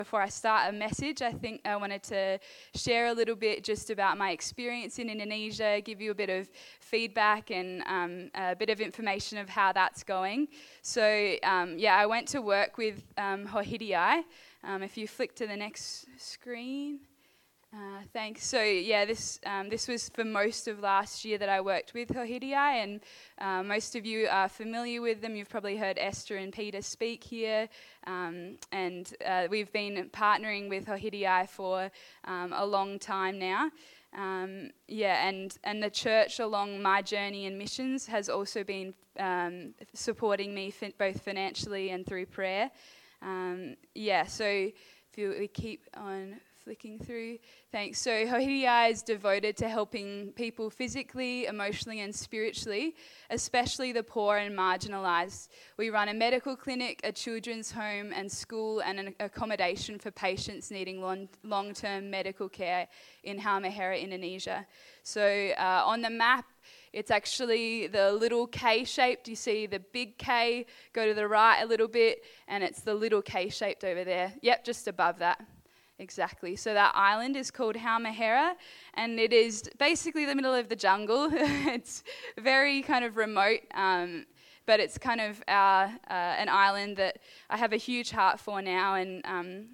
Before I start a message, I think I wanted to share a little bit just about my experience in Indonesia, give you a bit of feedback and a bit of information of how that's going. So, I went to work with Hohidai. If you flick to the next screen. Thanks. So this was for most of last year that I worked with Hohidai, and most of you are familiar with them. You've probably heard Esther and Peter speak here, and we've been partnering with Hohidai for a long time now. And the church along my journey in missions has also been supporting me both financially and through prayer. So if we keep on flicking through. Thanks. So Hohidai is devoted to helping people physically, emotionally and spiritually, especially the poor and marginalised. We run a medical clinic, a children's home and school, and an accommodation for patients needing long-term medical care in Halmahera, Indonesia. So on the map, it's actually the little K-shaped. You see the big K, go to the right a little bit, and it's the little K-shaped over there. Yep, just above that. Exactly. So that island is called Halmahera, and it is basically the middle of the jungle. It's very kind of remote, but it's kind of an island that I have a huge heart for now, and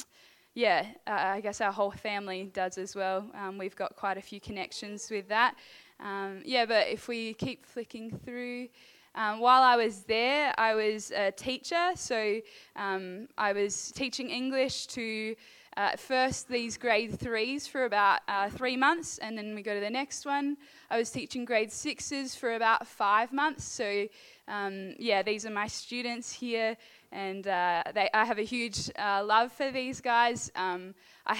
I guess our whole family does as well. We've got quite a few connections with that. But if we keep flicking through. While I was there, I was a teacher, so I was teaching English to first these grade 3s for about 3 months, and then we go to the next one. I was teaching grade 6s for about 5 months, so these are my students here, and I have a huge love for these guys. I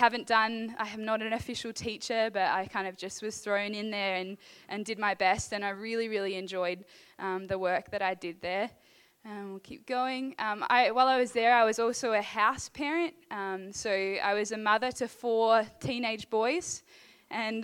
am not an official teacher, but I kind of just was thrown in there and did my best, and I really, really enjoyed the work that I did there. We'll keep going. While I was there, I was also a house parent. So I was a mother to 4 teenage boys. And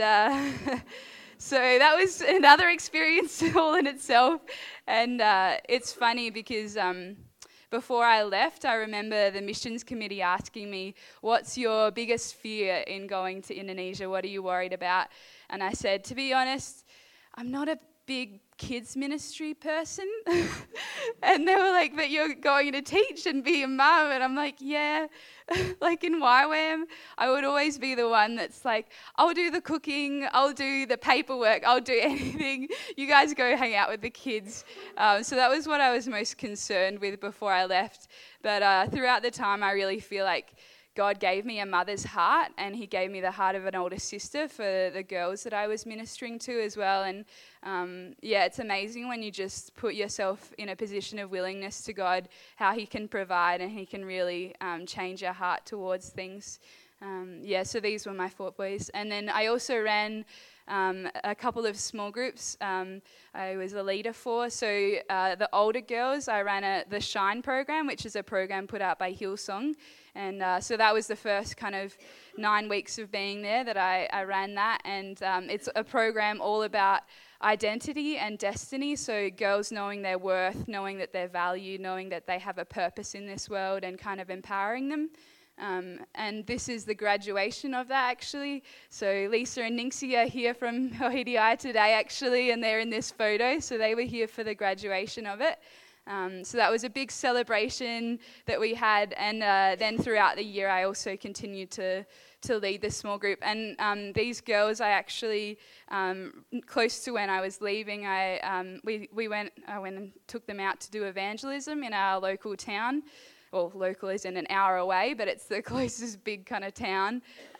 so that was another experience all in itself. And it's funny because before I left, I remember the missions committee asking me, what's your biggest fear in going to Indonesia? What are you worried about? And I said, to be honest, I'm not a big kids ministry person. And they were like, but you're going to teach and be a mum. And I'm like, yeah. Like in YWAM, I would always be the one that's like, I'll do the cooking, I'll do the paperwork, I'll do anything. You guys go hang out with the kids. So that was what I was most concerned with before I left. But throughout the time, I really feel like God gave me a mother's heart, and he gave me the heart of an older sister for the girls that I was ministering to as well. And it's amazing when you just put yourself in a position of willingness to God, how he can provide and he can really change your heart towards things. So these were my 4 boys. And then I also ran a couple of small groups I was a leader for. So the older girls, I ran the Shine program, which is a program put out by Hillsong. And so that was the first kind of 9 weeks of being there that I ran that. And it's a program all about identity and destiny. So girls knowing their worth, knowing that they're valued, knowing that they have a purpose in this world, and kind of empowering them. And this is the graduation of that, actually. So Lisa and Ningxi are here from Hohidai today, actually, and they're in this photo. So they were here for the graduation of it. So that was a big celebration that we had, and then throughout the year I also continued to lead this small group. And these girls, I actually, close to when I was leaving, I went and took them out to do evangelism in our local town. Well, local is in an hour away, but it's the closest big kind of town.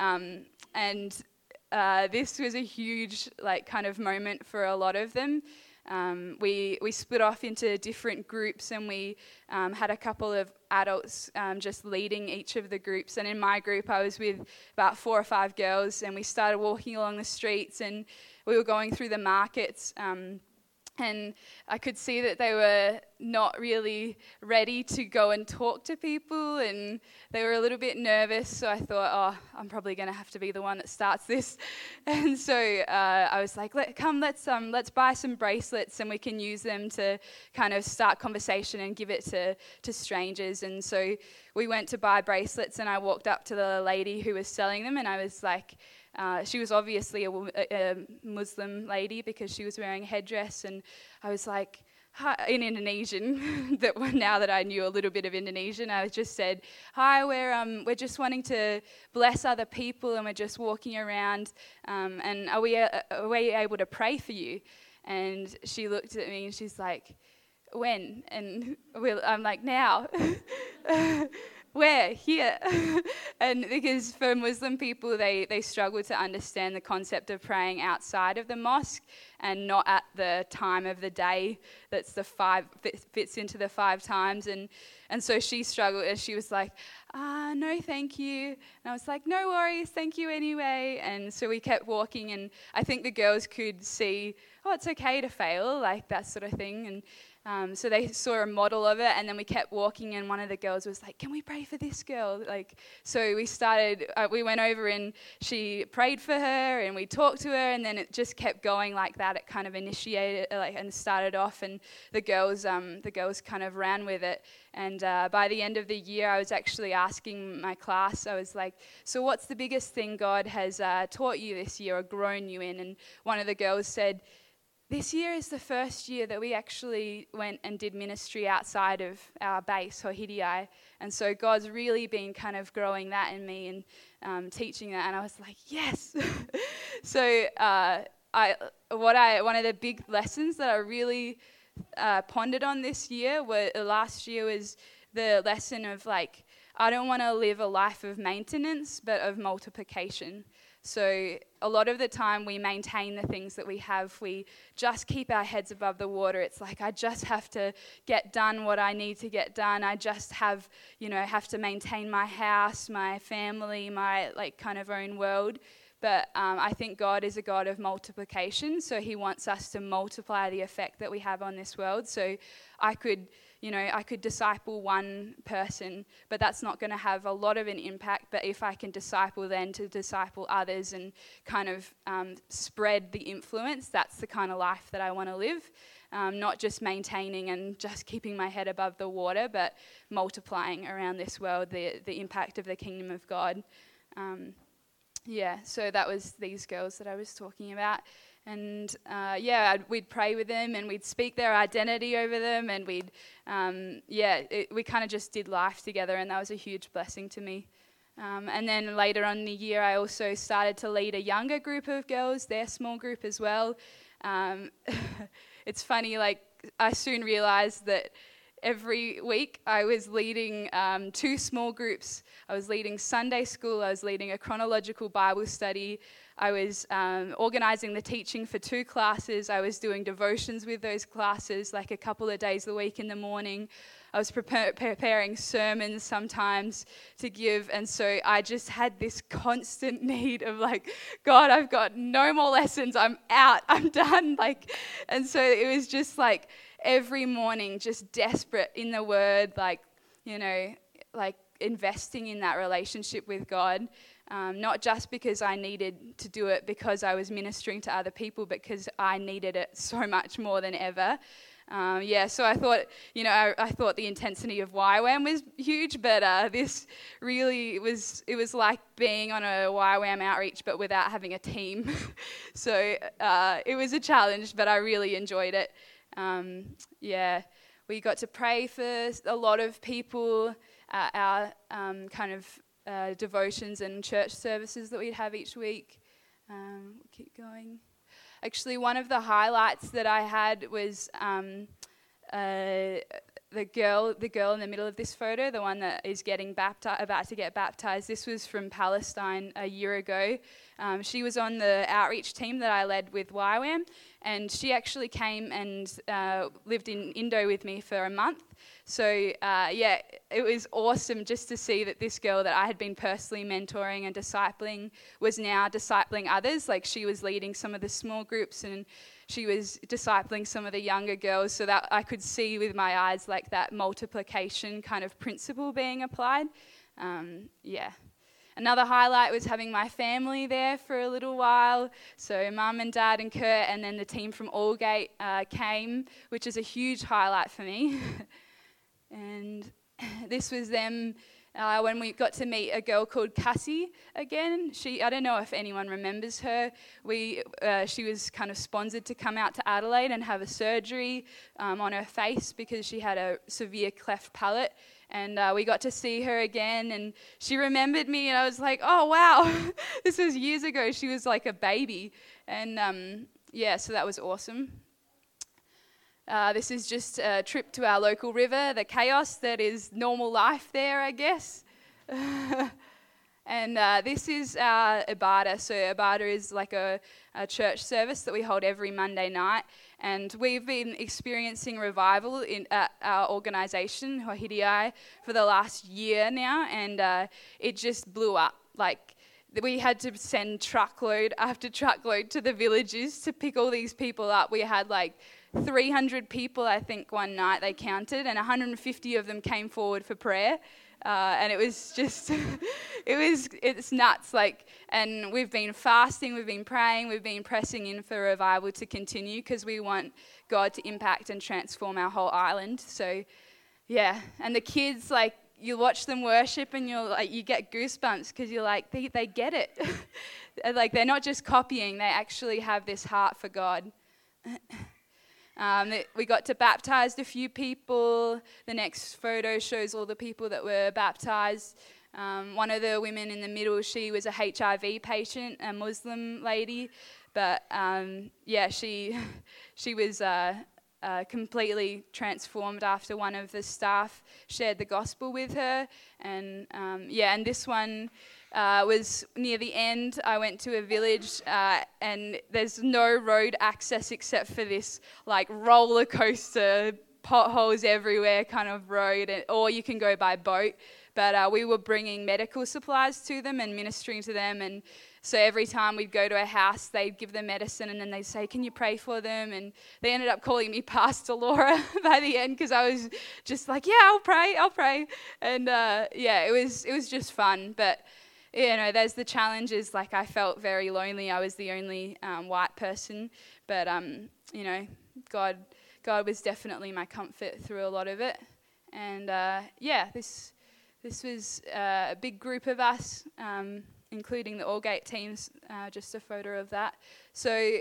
This was a huge kind of moment for a lot of them. We split off into different groups, and we had a couple of adults just leading each of the groups. And in my group, I was with about 4 or 5 girls, and we started walking along the streets, and we were going through the markets. And I could see that they were not really ready to go and talk to people, and they were a little bit nervous, so I thought, oh, I'm probably going to have to be the one that starts this. And so I was like, let's buy some bracelets, and we can use them to kind of start conversation and give it to strangers. And so we went to buy bracelets, and I walked up to the lady who was selling them, and I was like, she was obviously a Muslim lady because she was wearing a headdress, and I was like, hi, in Indonesian, now that I knew a little bit of Indonesian, I just said, hi, we're just wanting to bless other people, and we're just walking around, and are we able to pray for you? And she looked at me and she's like, when? And I'm like, now. Where? Here. And because for Muslim people, they struggle to understand the concept of praying outside of the mosque and not at the time of the day that's fits into the 5 times. And so she struggled, and she was like, no, thank you. And I was like, no worries, thank you anyway. And so we kept walking, and I think the girls could see, oh, it's okay to fail, like that sort of thing. And so they saw a model of it, and then we kept walking, and one of the girls was like, can we pray for this girl? So we went over, and she prayed for her, and we talked to her, and then it just kept going like that. It kind of initiated, and started off, and the girls kind of ran with it. And by the end of the year, I was actually asking my class, I was like, so what's the biggest thing God has taught you this year or grown you in? And one of the girls said, this year is the first year that we actually went and did ministry outside of our base, Hohidiai. And so God's really been kind of growing that in me and teaching that. And I was like, yes. So one of the big lessons that I really pondered on this year, last year, was the lesson of I don't want to live a life of maintenance, but of multiplication. So a lot of the time we maintain the things that we have. We just keep our heads above the water. It's like, I just have to get done what I need to get done. I just have to maintain my house, my family, my kind of own world. But I think God is a God of multiplication. So he wants us to multiply the effect that we have on this world. So I could disciple one person, but that's not going to have a lot of an impact. But if I can disciple then to disciple others and kind of spread the influence, that's the kind of life that I want to live. Not just maintaining and just keeping my head above the water, but multiplying around this world the impact of the kingdom of God. So that was these girls that I was talking about. And we'd pray with them, and we'd speak their identity over them, and we kind of just did life together, and that was a huge blessing to me. And then later on in the year, I also started to lead a younger group of girls, their small group as well. It's funny, I soon realized that every week I was leading 2 small groups. I was leading Sunday school, I was leading a chronological Bible study, I was organizing the teaching for 2 classes, I was doing devotions with those classes a couple of days a week in the morning. I was preparing sermons sometimes to give, and so I just had this constant need of God, I've got no more lessons, I'm out, I'm done. And so it was just every morning, just desperate in the word, investing in that relationship with God. Not just because I needed to do it because I was ministering to other people, but because I needed it so much more than ever. So I thought, I thought the intensity of YWAM was huge, but this really was like being on a YWAM outreach, but without having a team. So it was a challenge, but I really enjoyed it. We got to pray for a lot of people, our devotions and church services that we'd have each week. We'll keep going. Actually, one of the highlights that I had was the girl in the middle of this photo, the one that is about to get baptized. This was from Palestine a year ago. She was on the outreach team that I led with YWAM, and she actually came and lived in Indo with me for a month. So it was awesome just to see that this girl that I had been personally mentoring and discipling was now discipling others. She was leading some of the small groups, and she was discipling some of the younger girls, so that I could see with my eyes like that multiplication kind of principle being applied. Another highlight was having my family there for a little while. So Mum and Dad and Kurt, and then the team from Allgate came, which is a huge highlight for me. And this was them when we got to meet a girl called Cassie again. I don't know if anyone remembers her. She was kind of sponsored to come out to Adelaide and have a surgery on her face because she had a severe cleft palate. And we got to see her again, and she remembered me, and I was like, oh, wow, this was years ago. She was like a baby. And so that was awesome. This is just a trip to our local river, the Chaos, that is normal life there, I guess. And this is our Ibadah. So Ibadah is like a church service that we hold every Monday night. And we've been experiencing revival at our organisation, Hohidii, for the last year now. And it just blew up. Like, we had to send truckload after truckload to the villages to pick all these people up. We had like 300 people, I think, one night they counted, and 150 of them came forward for prayer. And it was just, it's nuts. Like, and we've been fasting, we've been praying, we've been pressing in for revival to continue because we want God to impact and transform our whole island. So, yeah. And the kids, like, you watch them worship and you get goosebumps because you're like, they get it. Like, they're not just copying, they actually have this heart for God. We got to baptize a few people. The next photo shows all the people that were baptized. One of the women in the middle, she was a HIV patient, a Muslim lady, but she was completely transformed after one of the staff shared the gospel with her. And and this one was near the end. I went to a village and there's no road access except for this like roller coaster, potholes everywhere kind of road, or you can go by boat. But we were bringing medical supplies to them and ministering to them. And so every time we'd go to a house, they'd give them medicine and then they'd say, can you pray for them? And they ended up calling me Pastor Laura by the end because I was just like, yeah, I'll pray. And it was just fun. But there's the challenges. Like, I felt very lonely. I was the only white person. But, God was definitely my comfort through a lot of it. And, this was a big group of us, including the Allgate teams, just a photo of that. So,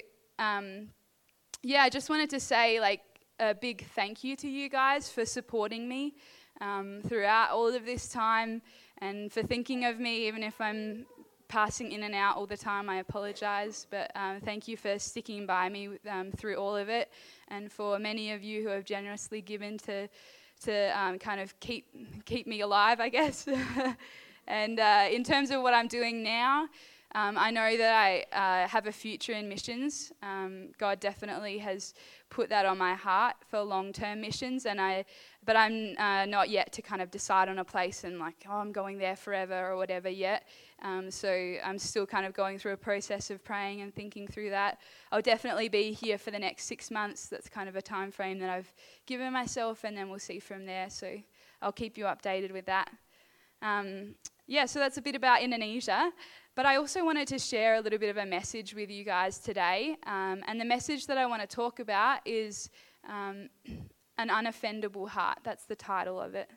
I just wanted to say, like, a big thank you to you guys for supporting me throughout all of this time, and for thinking of me, even if I'm passing in and out all the time. I apologize, but thank you for sticking by me through all of it, and for many of you who have generously given to kind of keep me alive, I guess. And in terms of what I'm doing now, I know that I have a future in missions. God definitely has put that on my heart for long-term missions, but I'm not yet to kind of decide on a place and like, I'm going there forever or whatever yet. So I'm still kind of going through a process of praying and thinking through that. I'll definitely be here for the next 6 months. That's kind of a time frame that I've given myself, and then we'll see from there. So I'll keep you updated with that. So that's a bit about Indonesia. But I also wanted to share a little bit of a message with you guys today. And the message that I want to talk about is an unoffendable heart. That's the title of it.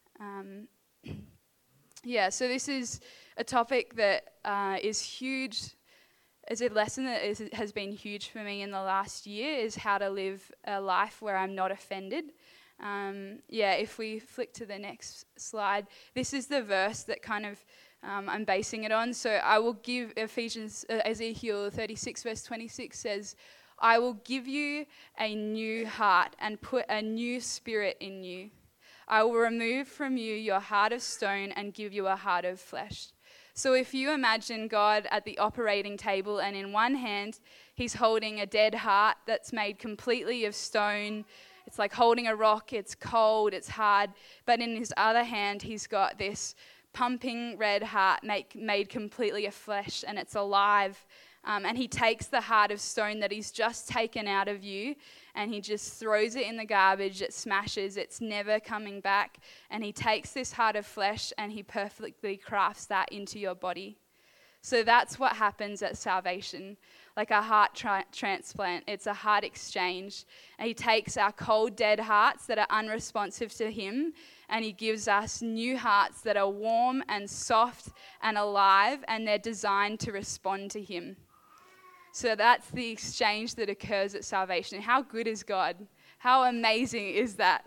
So this is a topic that is huge. It's a lesson that has been huge for me in the last year, is how to live a life where I'm not offended. If we flick to the next slide, this is the verse that kind of I'm basing it on. So I will give Ezekiel 36 verse 26 says, I will give you a new heart and put a new spirit in you. I will remove from you your heart of stone and give you a heart of flesh. So if you imagine God at the operating table, and in one hand he's holding a dead heart that's made completely of stone. It's like holding a rock. It's cold, it's hard. But in his other hand he's got this pumping red heart made completely of flesh, and it's alive. And he takes the heart of stone that he's just taken out of you, and he just throws it in the garbage. It smashes. It's never coming back. And he takes this heart of flesh and he perfectly crafts that into your body. So that's what happens at salvation, like a heart transplant. It's a heart exchange. And he takes our cold, dead hearts that are unresponsive to him, and he gives us new hearts that are warm and soft and alive, and they're designed to respond to him. So that's the exchange that occurs at salvation. And how good is God? How amazing is that?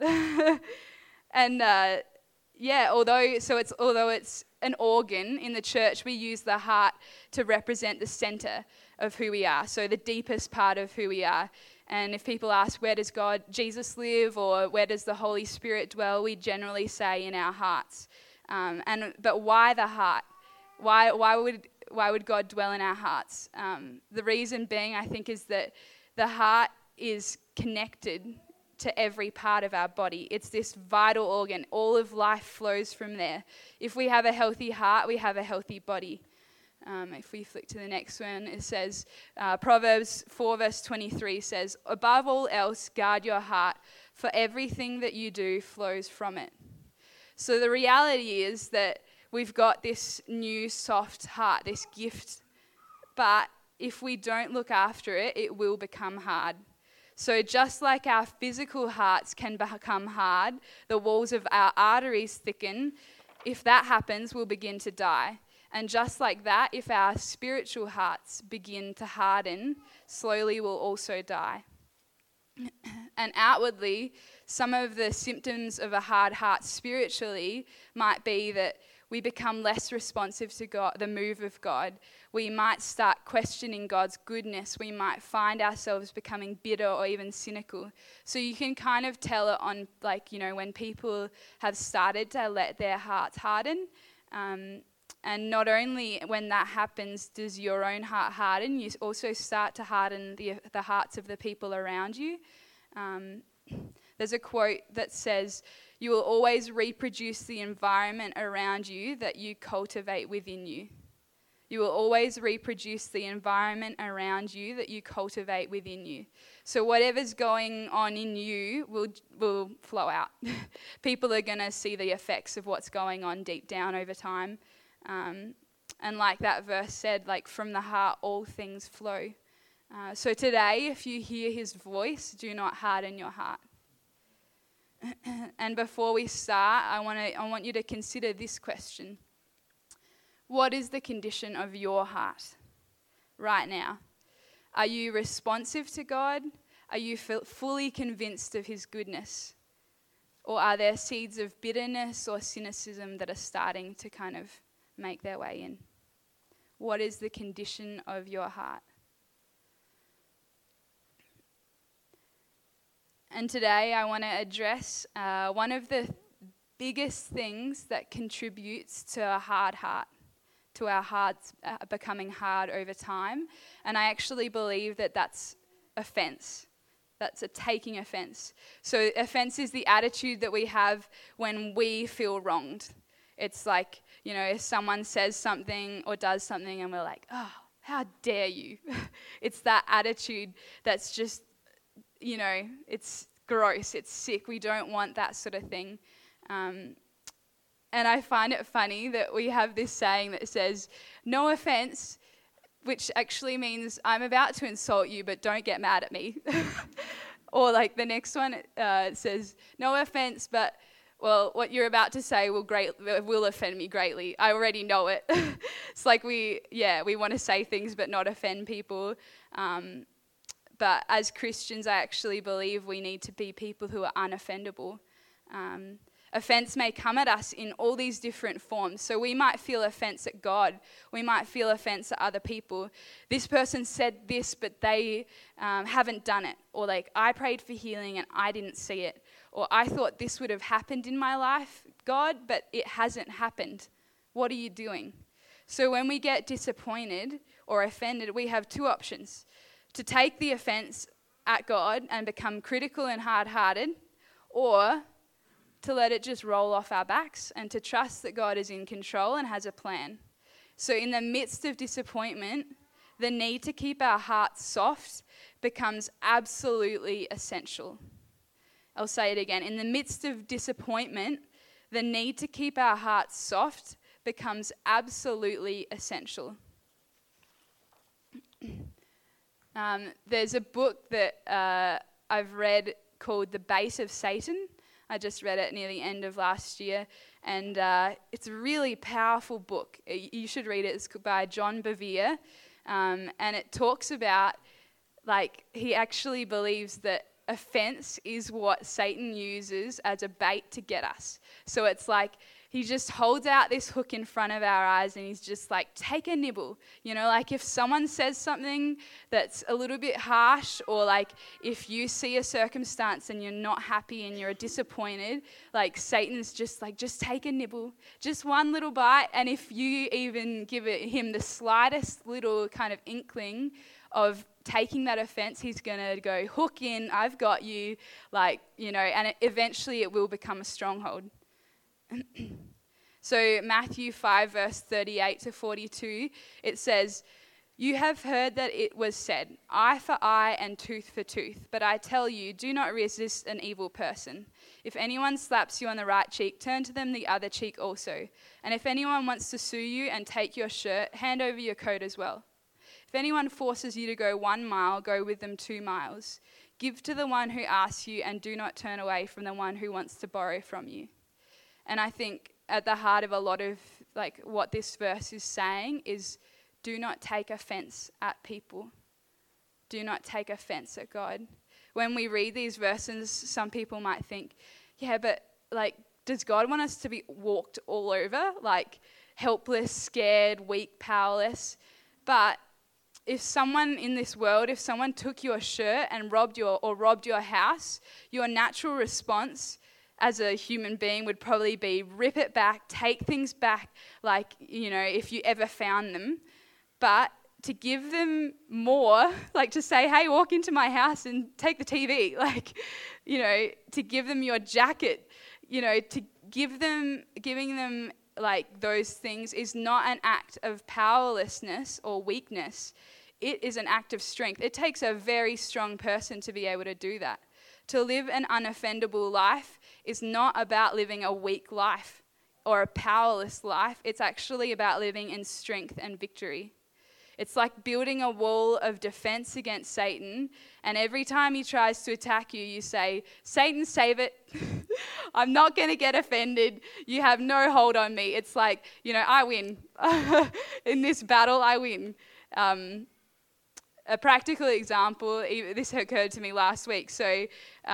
And although it's an organ in the church, we use the heart to represent the center of who we are, so the deepest part of who we are. And if people ask, where does Jesus live, or where does the Holy Spirit dwell, we generally say in our hearts. But why the heart? Why would God dwell in our hearts? The reason being, I think, is that the heart is connected to every part of our body. It's this vital organ. All of life flows from there. If we have a healthy heart, we have a healthy body. If we flick to the next one, it says, Proverbs 4 verse 23 says, above all else, guard your heart, for everything that you do flows from it. So the reality is that we've got this new soft heart, this gift, but if we don't look after it, it will become hard. So just like our physical hearts can become hard, the walls of our arteries thicken. If that happens, we'll begin to die. And just like that, if our spiritual hearts begin to harden, slowly we'll also die. And outwardly, some of the symptoms of a hard heart spiritually might be that we become less responsive to God, the move of God. We might start questioning God's goodness. We might find ourselves becoming bitter or even cynical. So you can kind of tell it on, when people have started to let their hearts harden. And not only when that happens does your own heart harden, you also start to harden the hearts of the people around you. There's a quote that says, you will always reproduce the environment around you that you cultivate within you. You will always reproduce the environment around you that you cultivate within you. So whatever's going on in you will flow out. People are going to see the effects of what's going on deep down over time. And like that verse said, from the heart all things flow. So today, if you hear his voice, do not harden your heart. And before we start, I want you to consider this question. What is the condition of your heart right now? Are you responsive to God? Are you fully convinced of his goodness? Or are there seeds of bitterness or cynicism that are starting to kind of make their way in? What is the condition of your heart? And today I want to address one of the biggest things that contributes to a hard heart, to our hearts becoming hard over time. And I actually believe that that's offense. That's a taking offense. So offense is the attitude that we have when we feel wronged. It's like, if someone says something or does something and we're like, oh, how dare you? It's that attitude that's just, it's gross, it's sick. We don't want that sort of thing. And I find it funny that we have this saying that says, no offense, which actually means I'm about to insult you, but don't get mad at me. Or the next one, it says, no offense, but what you're about to say will offend me greatly. I already know it. It's like we want to say things but not offend people. But as Christians, I actually believe we need to be people who are unoffendable. Offense may come at us in all these different forms. So we might feel offense at God. We might feel offense at other people. This person said this, but they haven't done it. Or I prayed for healing and I didn't see it. Or I thought this would have happened in my life, God, but it hasn't happened. What are you doing? So when we get disappointed or offended, we have two options. To take the offense at God and become critical and hard-hearted, or to let it just roll off our backs and to trust that God is in control and has a plan. So in the midst of disappointment, the need to keep our hearts soft becomes absolutely essential. I'll say it again. In the midst of disappointment, the need to keep our hearts soft becomes absolutely essential. There's a book that I've read called The Base of Satan. I just read it near the end of last year, and it's a really powerful book. You should read it. It's by John Bevere, and it talks about, like, he actually believes that offense is what Satan uses as a bait to get us. So it's like he just holds out this hook in front of our eyes and he's just like, take a nibble. You know, like if someone says something that's a little bit harsh, or like if you see a circumstance and you're not happy and you're disappointed, like Satan's just like, just take a nibble, just one little bite. And if you even give him the slightest little kind of inkling of taking that offense, he's going to go, hook in, I've got you, like, you know, and eventually it will become a stronghold. So Matthew 5 verse 38 to 42, it says, you have heard that it was said, eye for eye and tooth for tooth. But I tell you, do not resist an evil person. If anyone slaps you on the right cheek, turn to them the other cheek also. And if anyone wants to sue you and take your shirt, hand over your coat as well. If anyone forces you to go 1 mile, go with them 2 miles. Give to the one who asks you, and do not turn away from the one who wants to borrow from you. And I think at the heart of a lot of like what this verse is saying is, do not take offense at people. Do not take offense at God. When we read these verses, some people might think, yeah, but like, does God want us to be walked all over? Like helpless, scared, weak, powerless? But if someone in this world, if someone took your shirt and robbed your house, your natural response as a human being would probably be rip it back, take things back, like, you know, if you ever found them. But to give them more, like to say, hey, walk into my house and take the TV, like, you know, to give them your jacket, you know, to giving them like those things is not an act of powerlessness or weakness. It is an act of strength. It takes a very strong person to be able to do that. To live an unoffendable life is not about living a weak life or a powerless life. It's actually about living in strength and victory. It's like building a wall of defense against Satan, and every time he tries to attack you, you say, Satan, save it. I'm not going to get offended. You have no hold on me. It's like, you know, I win. In this battle, I win. A practical example, this occurred to me last week. So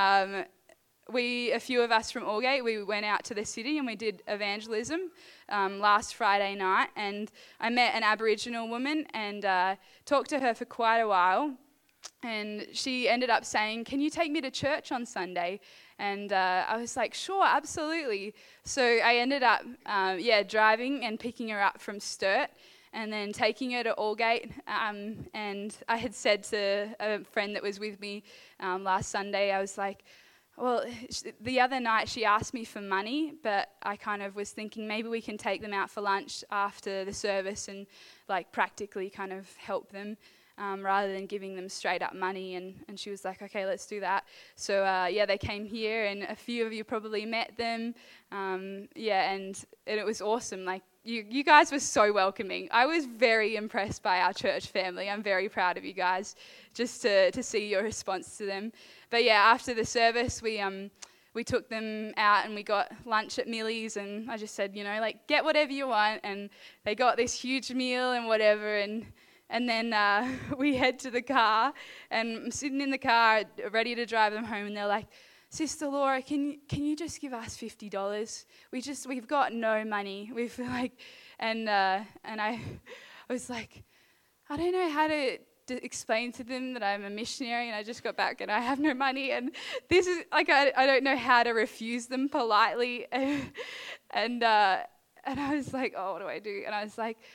a few of us from Aldgate, we went out to the city and we did evangelism last Friday night, and I met an Aboriginal woman and talked to her for quite a while, and she ended up saying, can you take me to church on Sunday? And I was like, sure, absolutely. So I ended up driving and picking her up from Sturt and then taking her to Aldgate. And I had said to a friend that was with me last Sunday, I was like, well, the other night she asked me for money, but I kind of was thinking maybe we can take them out for lunch after the service and like practically kind of help them rather than giving them straight up money. And she was like, okay, let's do that. So they came here, and a few of you probably met them. And it was awesome. Like you guys were so welcoming. I was very impressed by our church family. I'm very proud of you guys just to see your response to them. But yeah, after the service, we took them out and we got lunch at Millie's, and I just said, you know, like, get whatever you want, and they got this huge meal and whatever, and then we head to the car, and I'm sitting in the car ready to drive them home, and they're like, Sister Laura, can you just give us $50? We've got no money. We've like, and I was like, I don't know how to explain to them that I'm a missionary and I just got back and I have no money, and this is like I don't know how to refuse them politely, and I was like, oh, what do I do? And I was like,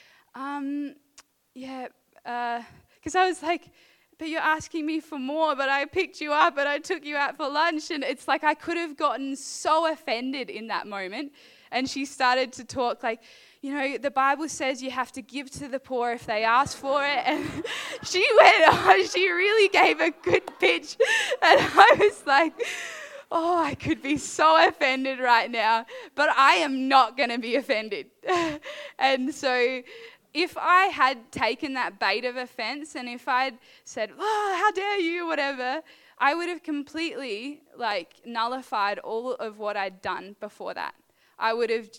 because I was like, but you're asking me for more, but I picked you up and I took you out for lunch, and it's like I could have gotten so offended in that moment. And she started to talk like, the Bible says you have to give to the poor if they ask for it. And she she really gave a good pitch. And I was like, oh, I could be so offended right now, but I am not going to be offended. And so if I had taken that bait of offense and if I'd said, oh, how dare you, whatever, I would have completely nullified all of what I'd done before that. I would have,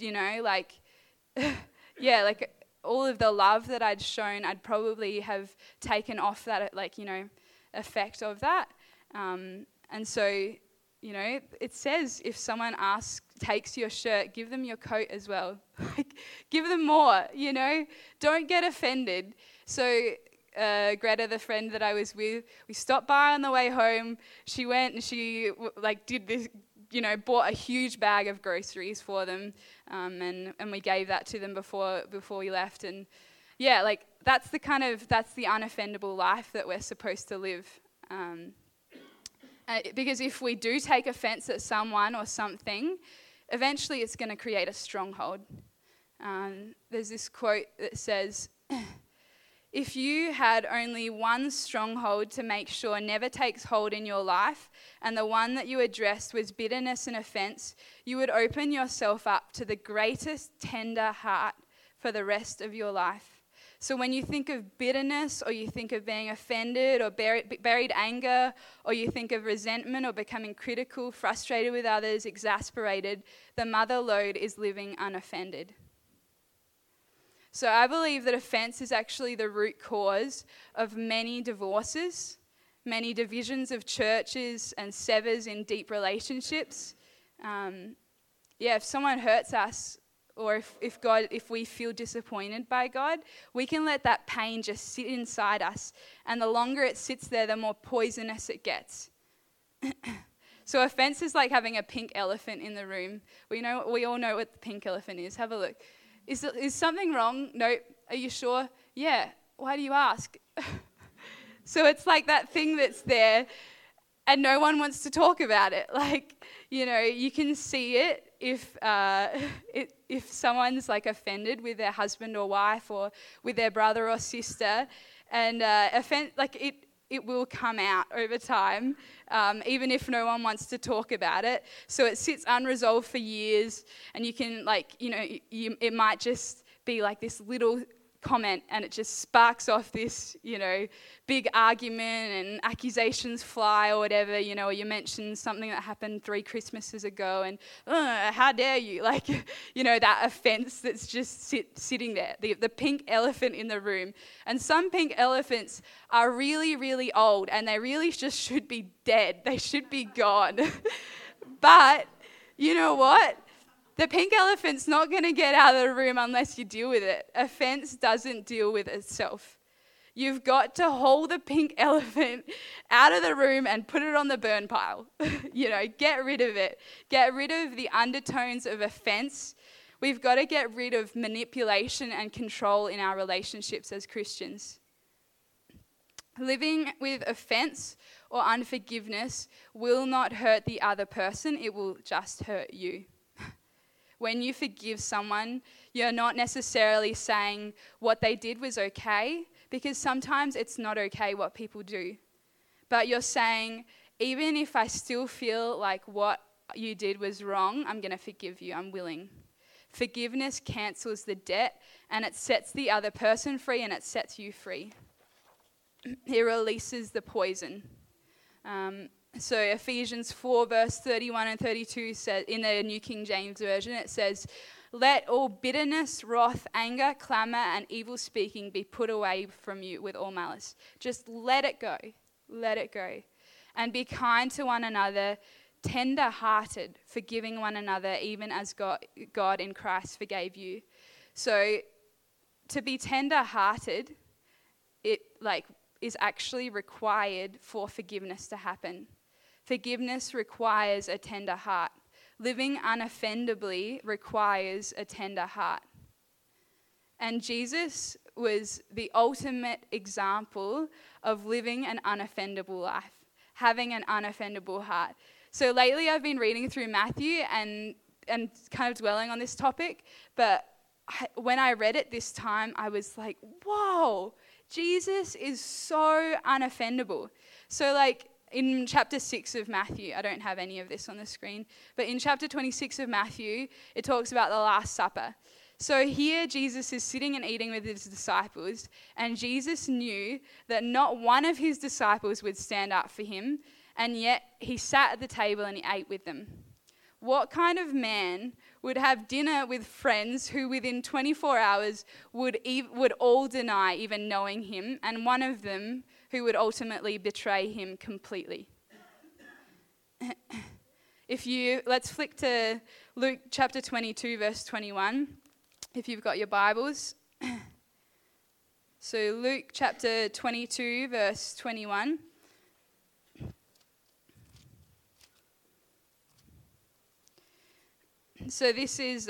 all of the love that I'd shown, I'd probably have taken off that, effect of that. And so, it says if someone takes your shirt, give them your coat as well. Give them more, Don't get offended. So Greta, the friend that I was with, we stopped by on the way home. She went and she did this, bought a huge bag of groceries for them, and we gave that to them before we left. And that's the unoffendable life that we're supposed to live. Because if we do take offense at someone or something, eventually it's going to create a stronghold. There's this quote that says, if you had only one stronghold to make sure never takes hold in your life, and the one that you addressed was bitterness and offense, you would open yourself up to the greatest tender heart for the rest of your life. So when you think of bitterness, or you think of being offended, or buried anger, or you think of resentment, or becoming critical, frustrated with others, exasperated, the mother lode is living unoffended. So I believe that offense is actually the root cause of many divorces, many divisions of churches, and severs in deep relationships. If someone hurts us, or if we feel disappointed by God, we can let that pain just sit inside us. And the longer it sits there, the more poisonous it gets. So offense is like having a pink elephant in the room. We all know what the pink elephant is. Have a look. Is something wrong? No. Are you sure? Yeah. Why do you ask? So it's like that thing that's there and no one wants to talk about it. You can see it if someone's offended with their husband or wife or with their brother or sister, and it will come out over time, even if no one wants to talk about it. So it sits unresolved for years, and you can, it might just be this little comment, and it just sparks off this, big argument, and accusations fly or whatever, or you mention something that happened 3 Christmases ago, and how dare you, that offense that's just sitting there, the pink elephant in the room. And some pink elephants are really, really old, and they really just should be dead. They should be gone. But you know what? The pink elephant's not going to get out of the room unless you deal with it. Offense doesn't deal with itself. You've got to haul the pink elephant out of the room and put it on the burn pile. Get rid of it. Get rid of the undertones of offense. We've got to get rid of manipulation and control in our relationships as Christians. Living with offense or unforgiveness will not hurt the other person. It will just hurt you. When you forgive someone, you're not necessarily saying what they did was okay, because sometimes it's not okay what people do. But you're saying, even if I still feel like what you did was wrong, I'm going to forgive you. I'm willing. Forgiveness cancels the debt, and it sets the other person free, and it sets you free. It releases the poison. So Ephesians 4 verse 31 and 32 says, in the New King James Version, it says, let all bitterness, wrath, anger, clamor, and evil speaking be put away from you with all malice. Just let it go. Let it go. And be kind to one another, tender-hearted, forgiving one another, even as God in Christ forgave you. So to be tender-hearted, it is actually required for forgiveness to happen. Forgiveness requires a tender heart. Living unoffendably requires a tender heart. And Jesus was the ultimate example of living an unoffendable life, having an unoffendable heart. So lately I've been reading through Matthew, and and kind of dwelling on this topic, but when I read it this time, I was like, whoa, Jesus is so unoffendable. So like in chapter 6 of Matthew, I don't have any of this on the screen, but in chapter 26 of Matthew, it talks about the Last Supper. So here Jesus is sitting and eating with his disciples, and Jesus knew that not one of his disciples would stand up for him, and yet he sat at the table and he ate with them. What kind of man would have dinner with friends who within 24 hours would all deny even knowing him, and one of them who would ultimately betray him completely? Let's flick to Luke chapter 22, verse 21, if you've got your Bibles. So Luke chapter 22, verse 21. So this is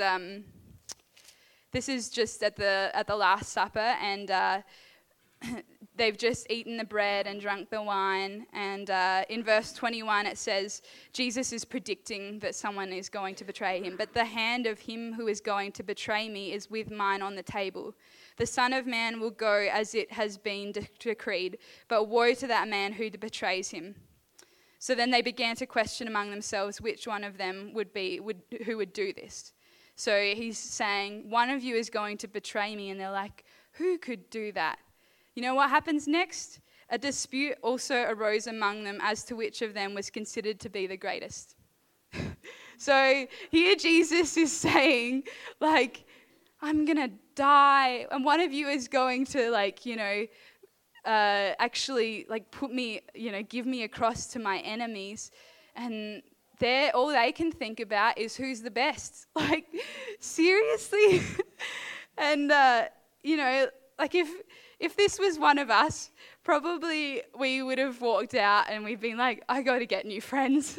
just at the Last Supper, and they've just eaten the bread and drunk the wine. And in verse 21 it says, Jesus is predicting that someone is going to betray him. But the hand of him who is going to betray me is with mine on the table. The Son of Man will go as it has been decreed, but woe to that man who betrays him. So then they began to question among themselves which one of them who would do this. So he's saying, one of you is going to betray me. And they're like, who could do that? You know what happens next? A dispute also arose among them as to which of them was considered to be the greatest. So here Jesus is saying, like, I'm going to die. And one of you is going to, actually put me, give me across to my enemies. And all they can think about is who's the best. Like, seriously? And, if this was one of us, probably we would have walked out and we've been like, I got to get new friends.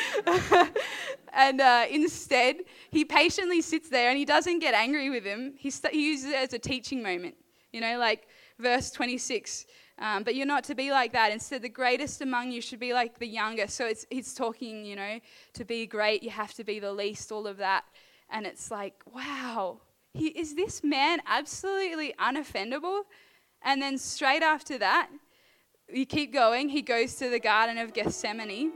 And instead, he patiently sits there and he doesn't get angry with him. He uses it as a teaching moment, verse 26, but you're not to be like that. Instead, the greatest among you should be like the younger. So he's talking, to be great, you have to be the least, all of that. And it's like, wow, is this man absolutely unoffendable? And then straight after that, you keep going, he goes to the Garden of Gethsemane.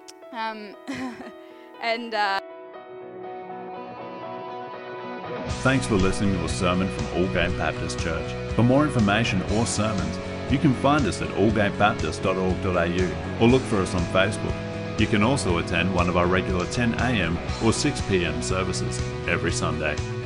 Thanks for listening to a sermon from Aldgate Baptist Church. For more information or sermons, you can find us at aldgatebaptist.org.au or look for us on Facebook. You can also attend one of our regular 10 a.m. or 6 p.m. services every Sunday.